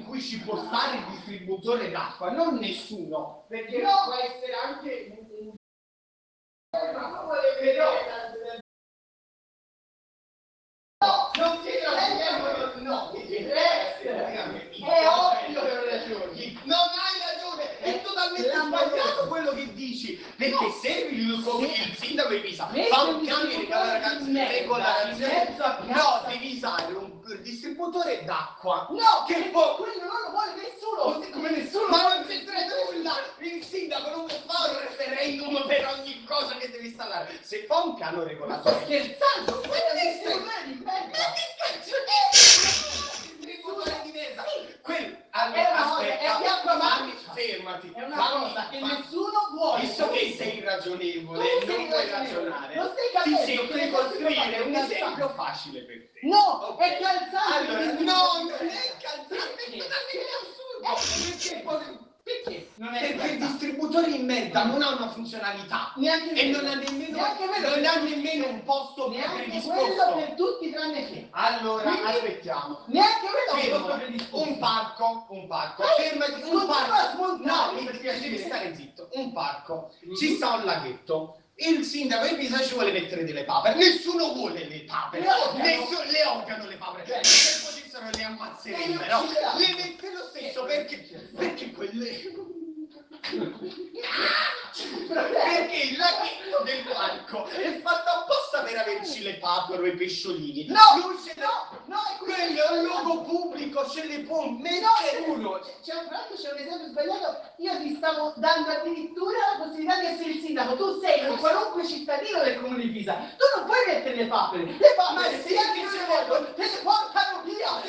in cui ci può stare il distributore d'acqua, non nessuno, perché no, può essere anche un... No, non chiedo no, è ovvio che non ragioni. Non hai ragione, è totalmente sbagliato quello che dici, perché se il sindaco di Pisa fa un cambio di regolazione, no, devi usare un distributore d'acqua. No, che poi quello non lo vuole nessuno, come nessuno. Ma non c'entra nulla, il sindaco non può fare un referendum per ogni cosa che deve installare. Se fa un piano regolatore, sto scherzando, quello è distributore di merda. Ma che cazzo è? Distributore di merda. Fermati. È una cosa che nessuno vuole. Visto che sei irragionevole, non puoi ragionare. Non stai capendo. Ti senti costruire un esempio facile per te. No, è calzante. Allora, no, non è calzante, è totalmente assurdo. Perché? Perché i distributori in merda non hanno una funzionalità. Neanche e non ha nemmeno un posto predisposto. Quello per tutti tranne te. Allora, aspettiamo. Neanche quello è un posto predisposto. Un parco. Fermati, un parco. No, devi stare zitto. Un parco. Ci sta un laghetto. Il sindaco di Pisa ci vuole mettere delle papere. Nessuno vuole le papere. Le odiano le papere. Se potessero le ammazzerebbero. Le mette lo stesso perché quelle... Perché il laghetto del parco è fatto apposta per averci le papere o i pesciolini. No, quello è un luogo pubblico, ce le può mettere uno. C'è un esempio sbagliato. Io ti stavo dando addirittura la possibilità di essere il sindaco. Tu sei un qualunque cittadino del comune di Pisa. Tu non puoi mettere le papere. Le papere, Ma sì, che se vuoi, te le portano via.